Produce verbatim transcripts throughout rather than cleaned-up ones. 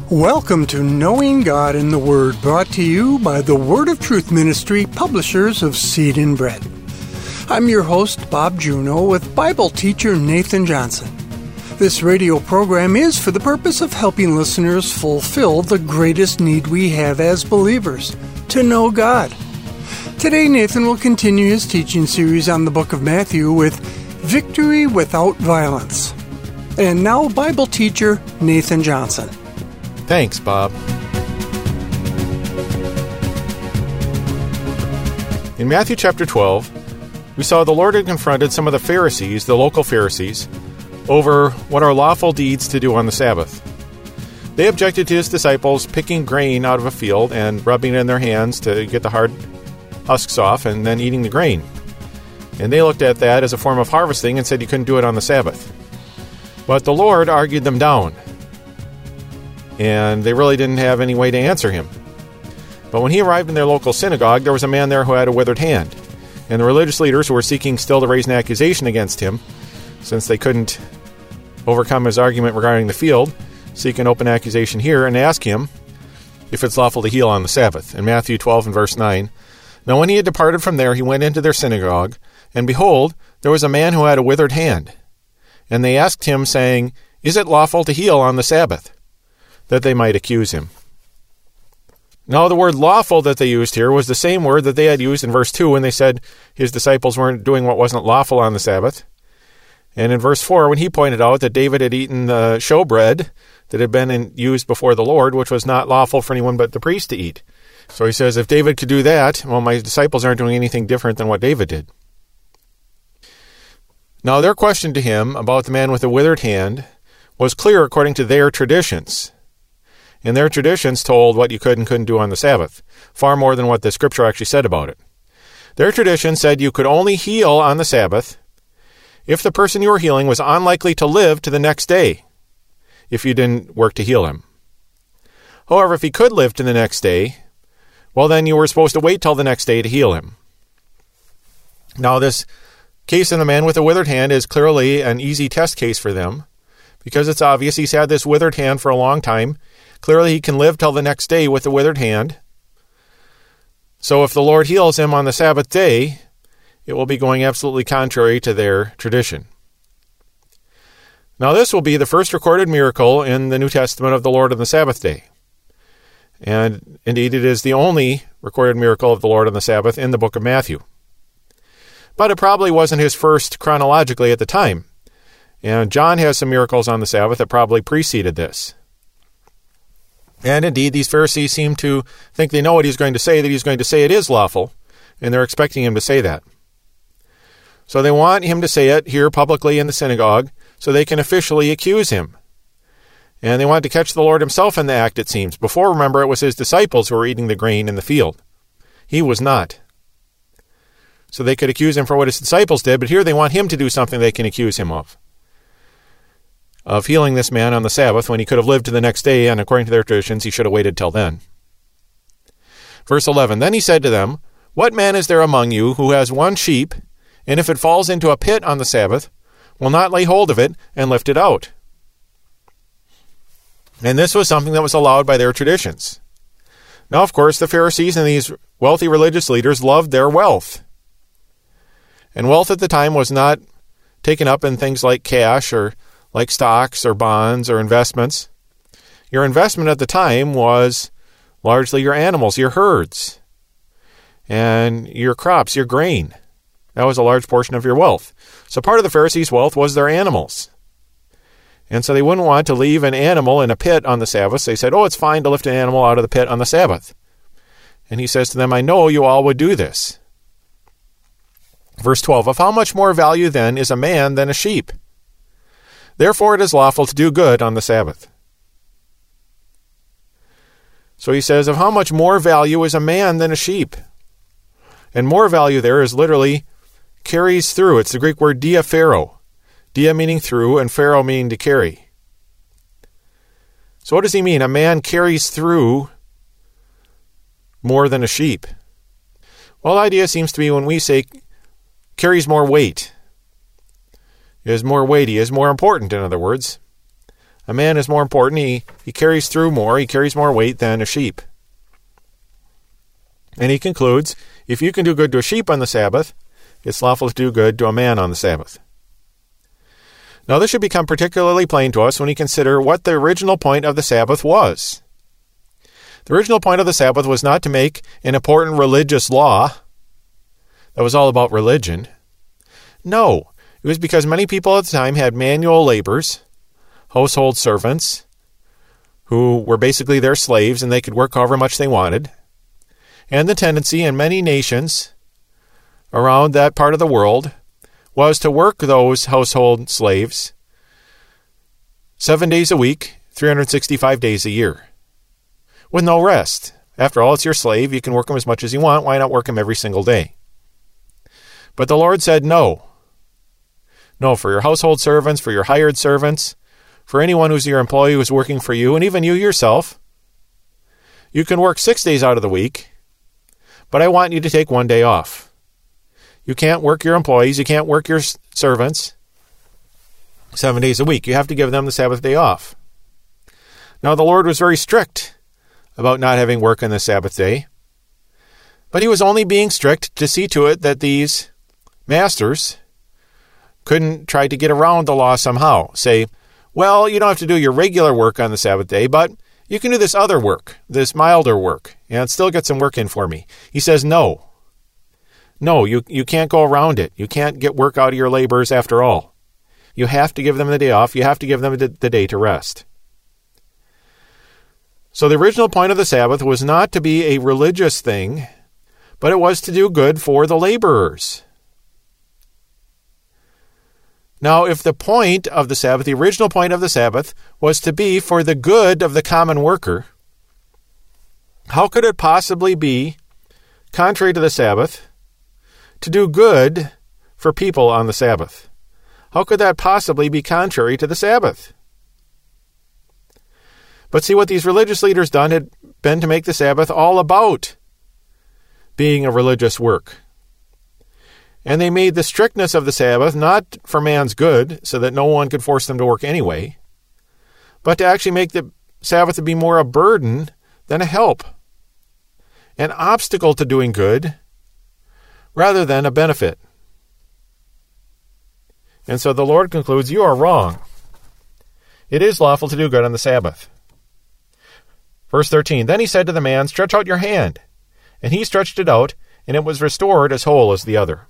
Welcome to Knowing God in the Word, brought to you by the Word of Truth Ministry, publishers of Seed and Bread. I'm your host, Bob Juneau, with Bible teacher Nathan Johnson. This radio program is for the purpose of helping listeners fulfill the greatest need we have as believers, to know God. Today, Nathan will continue his teaching series on the book of Matthew with Victory Without Violence. And now, Bible teacher Nathan Johnson. Thanks, Bob. In Matthew chapter twelve, we saw the Lord had confronted some of the Pharisees, the local Pharisees, over what are lawful deeds to do on the Sabbath. They objected to his disciples picking grain out of a field and rubbing it in their hands to get the hard husks off and then eating the grain. And they looked at that as a form of harvesting and said you couldn't do it on the Sabbath. But the Lord argued them down, and they really didn't have any way to answer him. But when he arrived in their local synagogue, there was a man there who had a withered hand. And the religious leaders who were seeking still to raise an accusation against him, since they couldn't overcome his argument regarding the field, seek an open accusation here and ask him if it's lawful to heal on the Sabbath. In Matthew twelve and verse nine, "Now when he had departed from there, he went into their synagogue, and behold, there was a man who had a withered hand. And they asked him, saying, Is it lawful to heal on the Sabbath? That they might accuse him." Now the word lawful that they used here was the same word that they had used in verse two when they said his disciples weren't doing what wasn't lawful on the Sabbath. And in verse four, when he pointed out that David had eaten the showbread that had been in, used before the Lord, which was not lawful for anyone but the priest to eat. So he says, if David could do that, well, my disciples aren't doing anything different than what David did. Now their question to him about the man with the withered hand was clear according to their traditions. And their traditions told what you could and couldn't do on the Sabbath, far more than what the Scripture actually said about it. Their tradition said you could only heal on the Sabbath if the person you were healing was unlikely to live to the next day, if you didn't work to heal him. However, if he could live to the next day, well, then you were supposed to wait till the next day to heal him. Now, this case of the man with a withered hand is clearly an easy test case for them, because it's obvious he's had this withered hand for a long time. Clearly, he can live till the next day with the withered hand. So if the Lord heals him on the Sabbath day, it will be going absolutely contrary to their tradition. Now, this will be the first recorded miracle in the New Testament of the Lord on the Sabbath day. And indeed, it is the only recorded miracle of the Lord on the Sabbath in the book of Matthew. But it probably wasn't his first chronologically at the time. And John has some miracles on the Sabbath that probably preceded this. And indeed, these Pharisees seem to think they know what he's going to say, that he's going to say it is lawful, and they're expecting him to say that. So they want him to say it here publicly in the synagogue so they can officially accuse him. And they want to catch the Lord himself in the act, it seems. Before, remember, it was his disciples who were eating the grain in the field. He was not. So they could accuse him for what his disciples did, but here they want him to do something they can accuse him of. Of healing this man on the Sabbath when he could have lived to the next day, and according to their traditions, he should have waited till then. Verse eleven, "Then he said to them, What man is there among you who has one sheep, and if it falls into a pit on the Sabbath, will not lay hold of it and lift it out?" And this was something that was allowed by their traditions. Now, of course, the Pharisees and these wealthy religious leaders loved their wealth. And wealth at the time was not taken up in things like cash or like stocks or bonds or investments. Your investment at the time was largely your animals, your herds, and your crops, your grain. That was a large portion of your wealth. So part of the Pharisees' wealth was their animals. And so they wouldn't want to leave an animal in a pit on the Sabbath. They said, oh, it's fine to lift an animal out of the pit on the Sabbath. And he says to them, I know you all would do this. Verse twelve, "Of how much more value then is a man than a sheep? Therefore it is lawful to do good on the Sabbath." So he says, of how much more value is a man than a sheep? And more value there is literally carries through. It's the Greek word diaphero. Dia meaning through, and pharaoh meaning to carry. So what does he mean? A man carries through more than a sheep. Well, the idea seems to be when we say carries more weight. Is more weighty, is more important, in other words. A man is more important. He, he carries through more. He carries more weight than a sheep. And he concludes, if you can do good to a sheep on the Sabbath, it's lawful to do good to a man on the Sabbath. Now this should become particularly plain to us when we consider what the original point of the Sabbath was. The original point of the Sabbath was not to make an important religious law that was all about religion. No, it was because many people at the time had manual laborers, household servants, who were basically their slaves and they could work however much they wanted. And the tendency in many nations around that part of the world was to work those household slaves seven days a week, three hundred sixty-five days a year, with no rest. After all, it's your slave. You can work him as much as you want. Why not work him every single day? But the Lord said no. No, for your household servants, for your hired servants, for anyone who's your employee who's working for you, and even you yourself, you can work six days out of the week, but I want you to take one day off. You can't work your employees, you can't work your servants seven days a week. You have to give them the Sabbath day off. Now, the Lord was very strict about not having work on the Sabbath day, but he was only being strict to see to it that these masters couldn't try to get around the law somehow. Say, well, you don't have to do your regular work on the Sabbath day, but you can do this other work, this milder work, and still get some work in for me. He says, no. No, you, you can't go around it. You can't get work out of your laborers after all. You have to give them the day off. You have to give them the, the day to rest. So the original point of the Sabbath was not to be a religious thing, but it was to do good for the laborers. Now, if the point of the Sabbath, the original point of the Sabbath, was to be for the good of the common worker, how could it possibly be, contrary to the Sabbath, to do good for people on the Sabbath? How could that possibly be contrary to the Sabbath? But see, what these religious leaders done had been to make the Sabbath all about being a religious work. And they made the strictness of the Sabbath not for man's good, so that no one could force them to work anyway, but to actually make the Sabbath to be more a burden than a help, an obstacle to doing good, rather than a benefit. And so the Lord concludes, you are wrong. It is lawful to do good on the Sabbath. Verse thirteen, then he said to the man, stretch out your hand. And he stretched it out, and it was restored as whole as the other.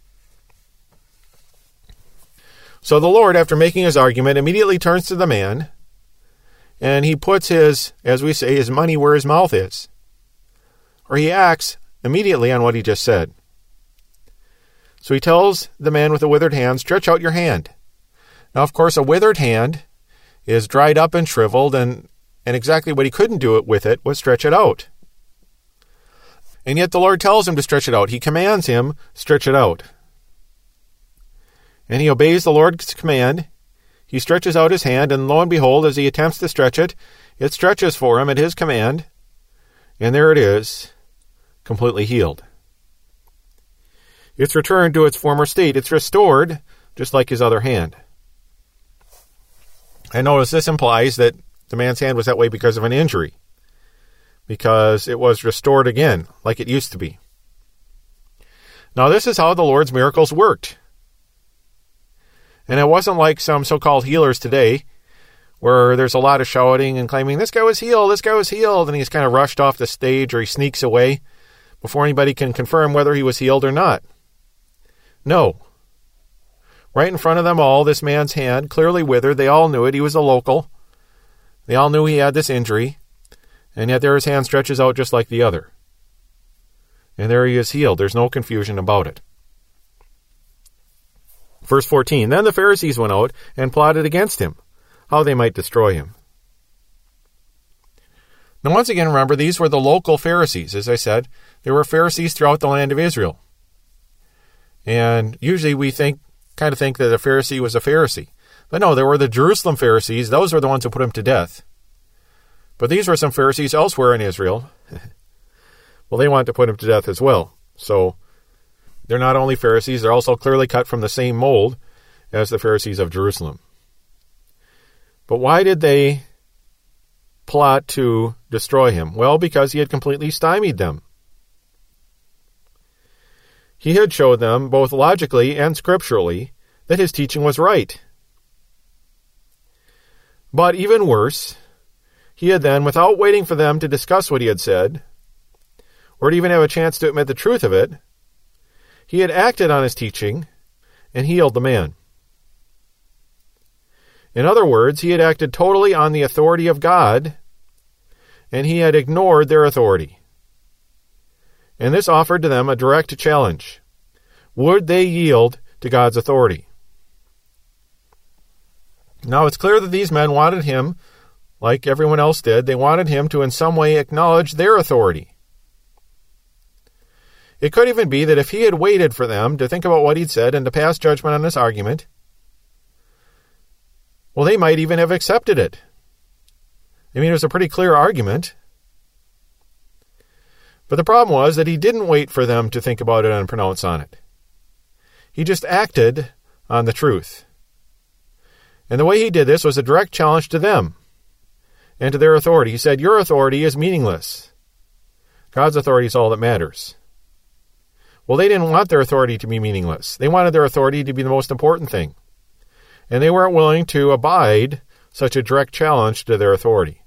So the Lord, after making his argument, immediately turns to the man, and he puts his, as we say, his money where his mouth is. Or he acts immediately on what he just said. So he tells the man with the withered hand, stretch out your hand. Now, of course, a withered hand is dried up and shriveled, and, and exactly what he couldn't do it with it was stretch it out. And yet the Lord tells him to stretch it out. He commands him, stretch it out. And he obeys the Lord's command. He stretches out his hand, and lo and behold, as he attempts to stretch it, it stretches for him at his command, and there it is, completely healed. It's returned to its former state. It's restored, just like his other hand. And notice this implies that the man's hand was that way because of an injury, because it was restored again, like it used to be. Now, this is how the Lord's miracles worked. And it wasn't like some so-called healers today, where there's a lot of shouting and claiming, this guy was healed, this guy was healed, and he's kind of rushed off the stage, or he sneaks away before anybody can confirm whether he was healed or not. No. Right in front of them all, this man's hand, clearly withered. They all knew it. He was a local. They all knew he had this injury, and yet there his hand stretches out just like the other. And there he is healed. There's no confusion about it. Verse fourteen, then the Pharisees went out and plotted against him, how they might destroy him. Now once again, remember, these were the local Pharisees. As I said, there were Pharisees throughout the land of Israel. And usually we think, kind of think that a Pharisee was a Pharisee. But no, there were the Jerusalem Pharisees. Those were the ones who put him to death. But these were some Pharisees elsewhere in Israel. Well, they wanted to put him to death as well. So they're not only Pharisees, they're also clearly cut from the same mold as the Pharisees of Jerusalem. But why did they plot to destroy him? Well, because he had completely stymied them. He had showed them, both logically and scripturally, that his teaching was right. But even worse, he had then, without waiting for them to discuss what he had said, or to even have a chance to admit the truth of it, he had acted on his teaching and healed the man. In other words, he had acted totally on the authority of God, and he had ignored their authority. And this offered to them a direct challenge. Would they yield to God's authority? Now, it's clear that these men wanted him, like everyone else did, they wanted him to in some way acknowledge their authority. It could even be that if he had waited for them to think about what he'd said and to pass judgment on this argument, well, they might even have accepted it. I mean, it was a pretty clear argument. But the problem was that he didn't wait for them to think about it and pronounce on it. He just acted on the truth. And the way he did this was a direct challenge to them and to their authority. He said, your authority is meaningless. God's authority is all that matters. Well, they didn't want their authority to be meaningless. They wanted their authority to be the most important thing. And they weren't willing to abide such a direct challenge to their authority.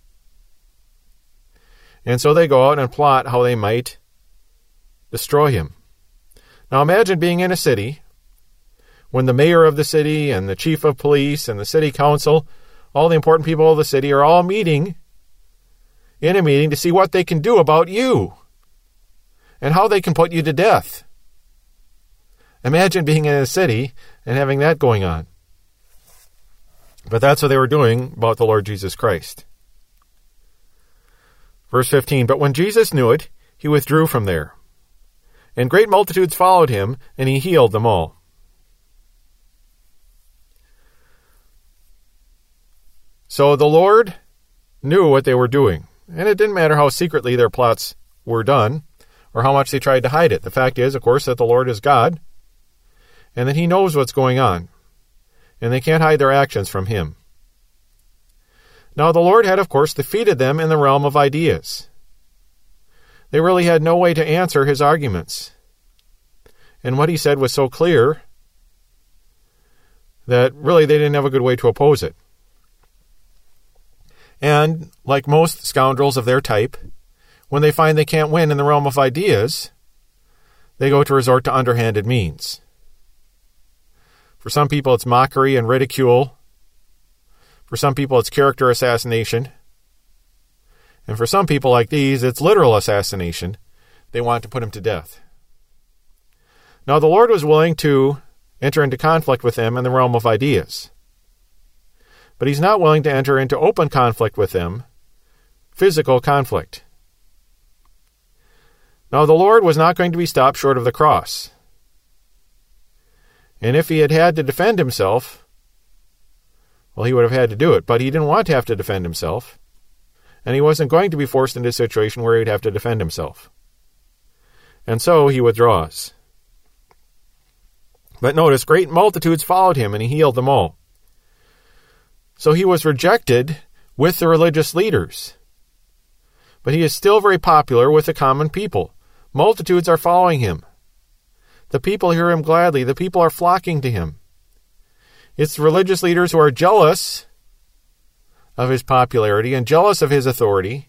And so they go out and plot how they might destroy him. Now imagine being in a city when the mayor of the city and the chief of police and the city council, all the important people of the city are all meeting in a meeting to see what they can do about you and how they can put you to death. Imagine being in a city and having that going on. But that's what they were doing about the Lord Jesus Christ. Verse fifteen, but when Jesus knew it, he withdrew from there. And great multitudes followed him, and he healed them all. So the Lord knew what they were doing. And it didn't matter how secretly their plots were done, or how much they tried to hide it. The fact is, of course, that the Lord is God, and that he knows what's going on. And they can't hide their actions from him. Now, the Lord had, of course, defeated them in the realm of ideas. They really had no way to answer his arguments. And what he said was so clear that really they didn't have a good way to oppose it. And, like most scoundrels of their type, when they find they can't win in the realm of ideas, they go to resort to underhanded means. For some people, it's mockery and ridicule. For some people, it's character assassination. And for some people like these, it's literal assassination. They want to put him to death. Now, the Lord was willing to enter into conflict with them in the realm of ideas. But he's not willing to enter into open conflict with them, physical conflict. Now, the Lord was not going to be stopped short of the cross. And if he had had to defend himself, well, he would have had to do it. But he didn't want to have to defend himself. And he wasn't going to be forced into a situation where he'd have to defend himself. And so he withdraws. But notice, great multitudes followed him, and he healed them all. So he was rejected with the religious leaders. But he is still very popular with the common people. Multitudes are following him. The people hear him gladly. The people are flocking to him. It's the religious leaders who are jealous of his popularity and jealous of his authority,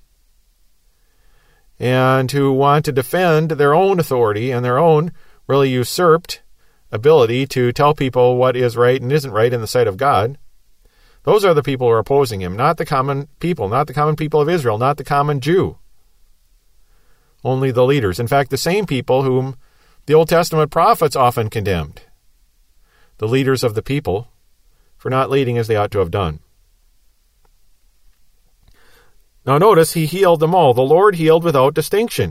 and who want to defend their own authority and their own really usurped ability to tell people what is right and isn't right in the sight of God. Those are the people who are opposing him, not the common people, not the common people of Israel, not the common Jew. Only the leaders. In fact, the same people whom the Old Testament prophets often condemned. The leaders of the people for not leading as they ought to have done. Now notice, he healed them all. The Lord healed without distinction.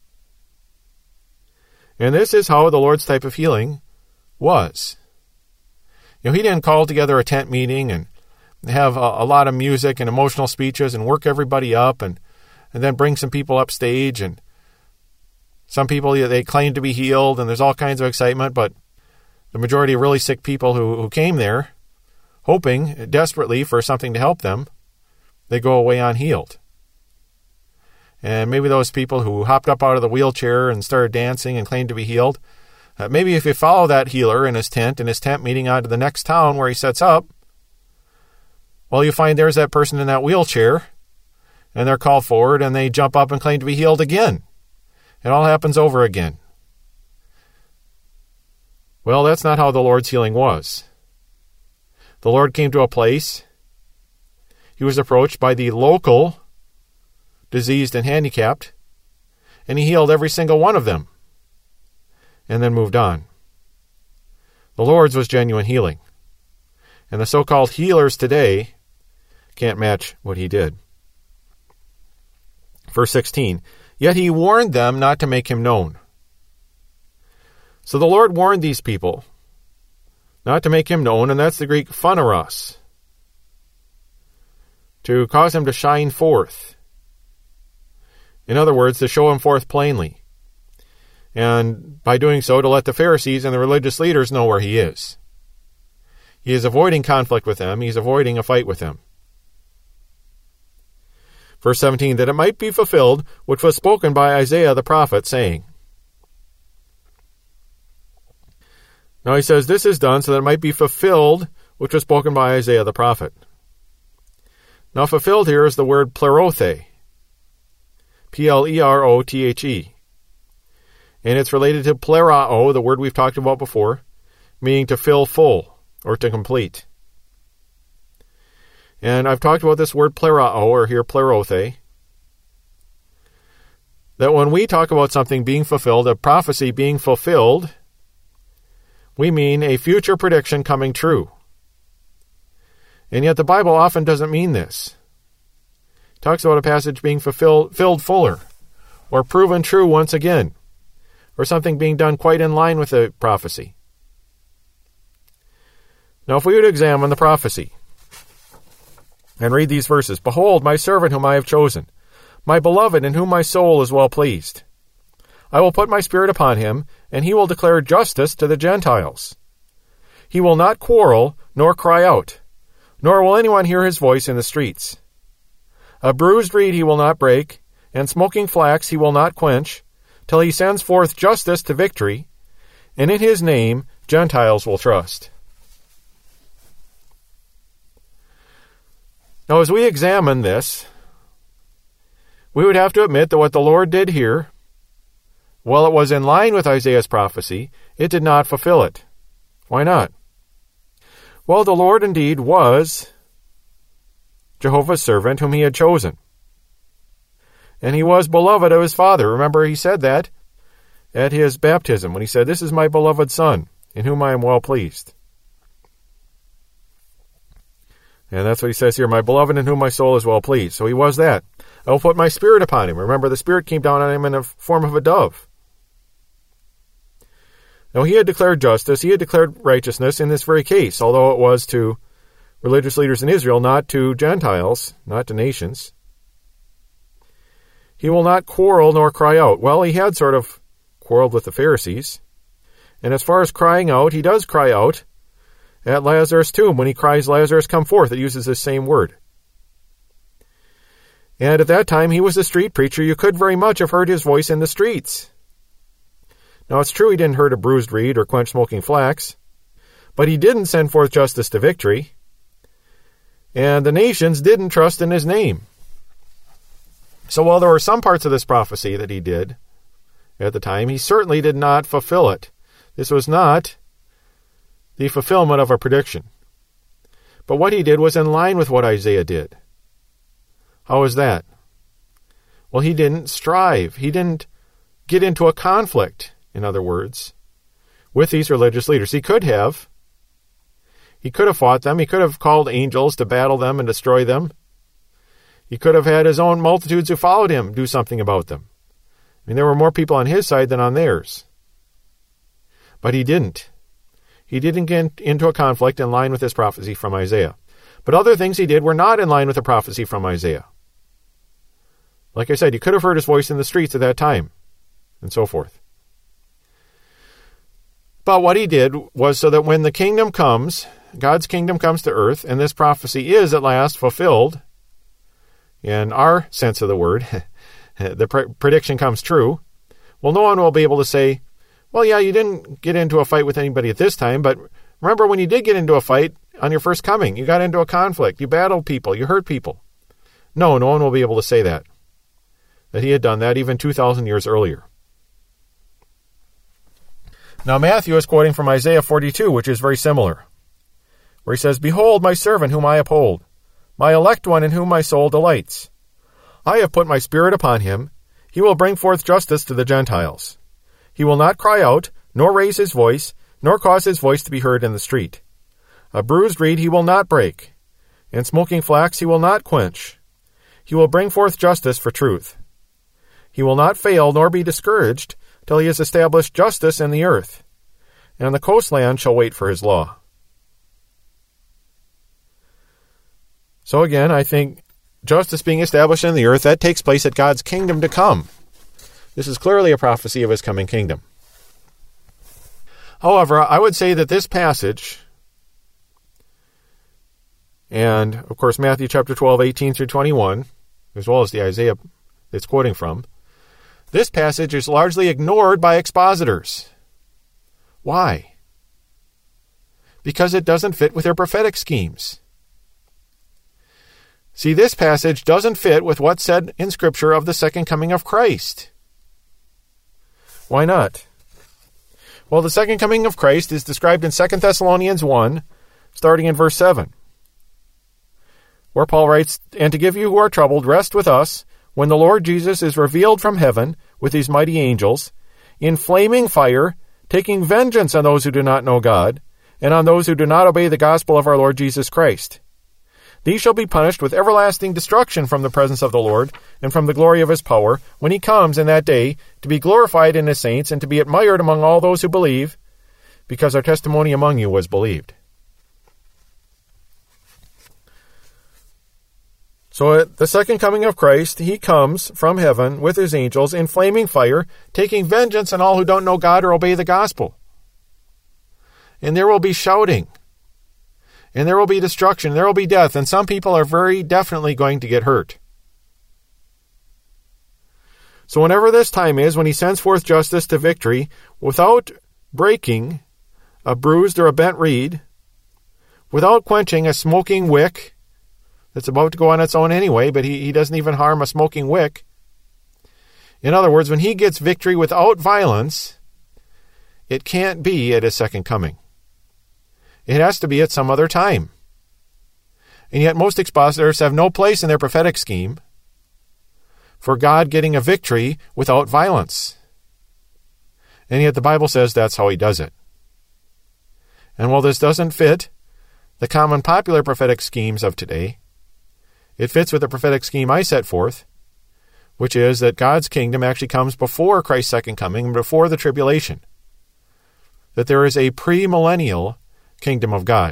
And this is how the Lord's type of healing was. You know, he didn't call together a tent meeting and have a, a lot of music and emotional speeches and work everybody up and, and then bring some people up stage. And some people, they claim to be healed and there's all kinds of excitement, but the majority of really sick people who, who came there hoping desperately for something to help them, they go away unhealed. And maybe those people who hopped up out of the wheelchair and started dancing and claimed to be healed, uh, maybe if you follow that healer in his tent, and his tent meeting on to the next town where he sets up, well, you find there's that person in that wheelchair, and they're called forward, and they jump up and claim to be healed again. It all happens over again. Well, that's not how the Lord's healing was. The Lord came to a place. He was approached by the local diseased and handicapped, and he healed every single one of them, and then moved on. The Lord's was genuine healing, and the so-called healers today can't match what he did. Verse sixteen, yet he warned them not to make him known. So the Lord warned these people not to make him known, and that's the Greek phaneros, to cause him to shine forth. In other words, to show him forth plainly. And by doing so, to let the Pharisees and the religious leaders know where he is. He is avoiding conflict with them. He's avoiding a fight with them. Verse seventeen, that it might be fulfilled, which was spoken by Isaiah the prophet, saying. Now he says, this is done so that it might be fulfilled, which was spoken by Isaiah the prophet. Now fulfilled here is the word plerothe. P L E R O T H E. And it's related to plerao, the word we've talked about before, meaning to fill full or to complete. And I've talked about this word plerao, or here plerothe, that when we talk about something being fulfilled, a prophecy being fulfilled, we mean a future prediction coming true. And yet the Bible often doesn't mean this. It talks about a passage being fulfilled, filled fuller, or proven true once again, or something being done quite in line with the prophecy. Now, if we would examine the prophecy and read these verses, behold, my servant whom I have chosen, my beloved in whom my soul is well pleased. I will put my spirit upon him, and he will declare justice to the Gentiles. He will not quarrel, nor cry out, nor will anyone hear his voice in the streets. A bruised reed he will not break, and smoking flax he will not quench, till he sends forth justice to victory, and in his name Gentiles will trust. Now, as we examine this, we would have to admit that what the Lord did here, while it was in line with Isaiah's prophecy, it did not fulfill it. Why not? Well, the Lord indeed was Jehovah's servant whom he had chosen. And he was beloved of his Father. Remember, he said that at his baptism, when he said, this is my beloved Son, in whom I am well pleased. And that's what he says here, my beloved in whom my soul is well pleased. So he was that. I will put my spirit upon him. Remember, the Spirit came down on him in the form of a dove. Now, he had declared justice, he had declared righteousness in this very case, although it was to religious leaders in Israel, not to Gentiles, not to nations. He will not quarrel nor cry out. Well, he had sort of quarreled with the Pharisees. And as far as crying out, he does cry out at Lazarus' tomb. When he cries, Lazarus, come forth, it uses this same word. And at that time, he was a street preacher. You could very much have heard his voice in the streets. Now, it's true he didn't hurt a bruised reed or quench smoking flax, but he didn't send forth justice to victory, and the nations didn't trust in his name. So while there were some parts of this prophecy that he did at the time, he certainly did not fulfill it. This was not the fulfillment of a prediction. But what he did was in line with what Isaiah did. How is that? Well, he didn't strive. He didn't get into a conflict, in other words, with these religious leaders. He could have. He could have fought them. He could have called angels to battle them and destroy them. He could have had his own multitudes who followed him do something about them. I mean, there were more people on his side than on theirs. But he didn't. He didn't get into a conflict in line with this prophecy from Isaiah. But other things he did were not in line with the prophecy from Isaiah. Like I said, he could have heard his voice in the streets at that time, and so forth. But what he did was so that when the kingdom comes, God's kingdom comes to earth, and this prophecy is at last fulfilled, in our sense of the word, the pre- prediction comes true, well, no one will be able to say, well, yeah, you didn't get into a fight with anybody at this time, but remember when you did get into a fight on your first coming, you got into a conflict, you battled people, you hurt people. No, no one will be able to say that, that he had done that even two thousand years earlier. Now, Matthew is quoting from Isaiah forty-two, which is very similar, where he says, "Behold my servant whom I uphold, my elect one in whom my soul delights. I have put my spirit upon him. He will bring forth justice to the Gentiles. He will not cry out, nor raise his voice, nor cause his voice to be heard in the street. A bruised reed he will not break, and smoking flax he will not quench. He will bring forth justice for truth. He will not fail nor be discouraged till he has established justice in the earth, and the coastland shall wait for his law." So again, I think justice being established in the earth, that takes place at God's kingdom to come. This is clearly a prophecy of his coming kingdom. However, I would say that this passage, and of course Matthew chapter twelve, eighteen through twenty-one, as well as the Isaiah it's quoting from, this passage is largely ignored by expositors. Why? Because it doesn't fit with their prophetic schemes. See, this passage doesn't fit with what's said in Scripture of the second coming of Christ. Why not? Well, the second coming of Christ is described in Second Thessalonians one, starting in verse seven, where Paul writes, "And to give you who are troubled rest with us, when the Lord Jesus is revealed from heaven with his mighty angels, in flaming fire, taking vengeance on those who do not know God, and on those who do not obey the gospel of our Lord Jesus Christ. These shall be punished with everlasting destruction from the presence of the Lord, and from the glory of his power, when he comes in that day, to be glorified in his saints, and to be admired among all those who believe, because our testimony among you was believed." So at the second coming of Christ, he comes from heaven with his angels in flaming fire, taking vengeance on all who don't know God or obey the gospel. And there will be shouting, and there will be destruction, there will be death, and some people are very definitely going to get hurt. So whenever this time is, when he sends forth justice to victory, without breaking a bruised or a bent reed, without quenching a smoking wick, that's about to go on its own anyway, but he, he doesn't even harm a smoking wick. In other words, when he gets victory without violence, it can't be at his second coming. It has to be at some other time. And yet most expositors have no place in their prophetic scheme for God getting a victory without violence. And yet the Bible says that's how he does it. And while this doesn't fit the common popular prophetic schemes of today, it fits with the prophetic scheme I set forth, which is that God's kingdom actually comes before Christ's second coming, before the tribulation. That there is a pre-millennial kingdom of God.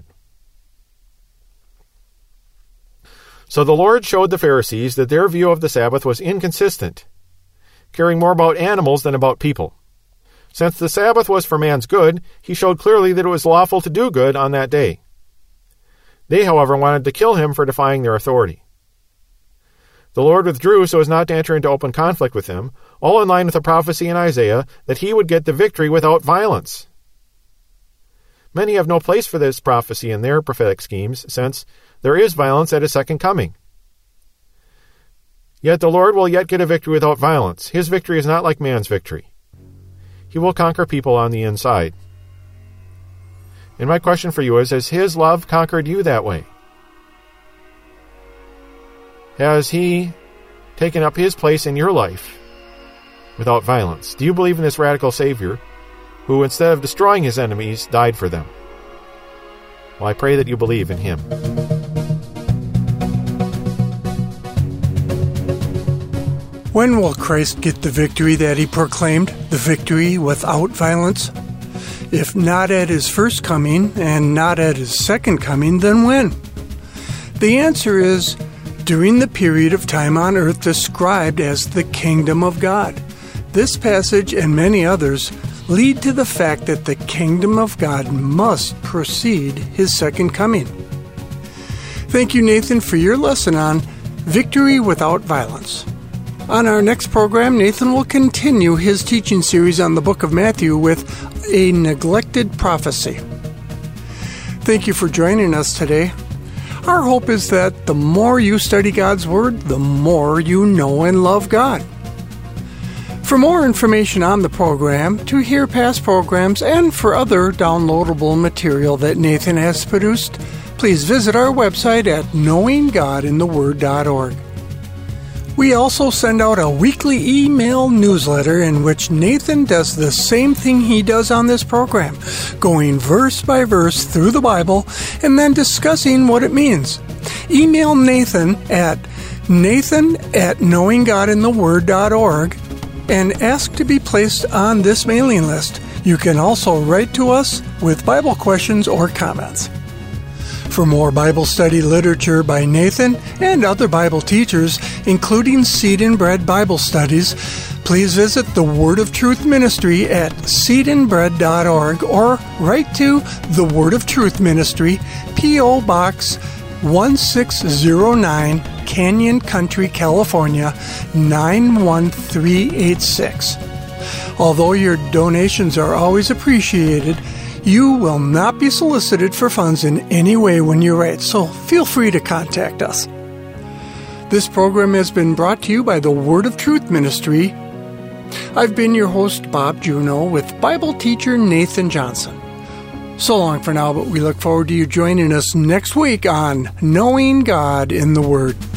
So the Lord showed the Pharisees that their view of the Sabbath was inconsistent, caring more about animals than about people. Since the Sabbath was for man's good, he showed clearly that it was lawful to do good on that day. They, however, wanted to kill him for defying their authority. The Lord withdrew so as not to enter into open conflict with him, all in line with the prophecy in Isaiah that he would get the victory without violence. Many have no place for this prophecy in their prophetic schemes, since there is violence at his second coming. Yet the Lord will yet get a victory without violence. His victory is not like man's victory. He will conquer people on the inside. And my question for you is, has his love conquered you that way? Has he taken up his place in your life without violence? Do you believe in this radical Savior who, instead of destroying his enemies, died for them? Well, I pray that you believe in him. When will Christ get the victory that he proclaimed, the victory without violence? If not at his first coming and not at his second coming, then when? The answer is during the period of time on earth described as the kingdom of God. This passage and many others lead to the fact that the kingdom of God must precede his second coming. Thank you, Nathan, for your lesson on victory without violence. On our next program, Nathan will continue his teaching series on the book of Matthew with a neglected prophecy. Thank you for joining us today. Our hope is that the more you study God's Word, the more you know and love God. For more information on the program, to hear past programs, and for other downloadable material that Nathan has produced, please visit our website at knowing god in the word dot org. We also send out a weekly email newsletter in which Nathan does the same thing he does on this program, going verse by verse through the Bible and then discussing what it means. Email Nathan at nathan at knowing god in the word dot org and ask to be placed on this mailing list. You can also write to us with Bible questions or comments. For more Bible study literature by Nathan and other Bible teachers, including Seed and Bread Bible studies, please visit the Word of Truth Ministry at seed and bread dot org or write to the Word of Truth Ministry, P O. Box one six zero nine, Canyon Country, California, nine one three eight six. Although your donations are always appreciated, you will not be solicited for funds in any way when you write, so feel free to contact us. This program has been brought to you by the Word of Truth Ministry. I've been your host, Bob Juneau, with Bible teacher Nathan Johnson. So long for now, but we look forward to you joining us next week on Knowing God in the Word.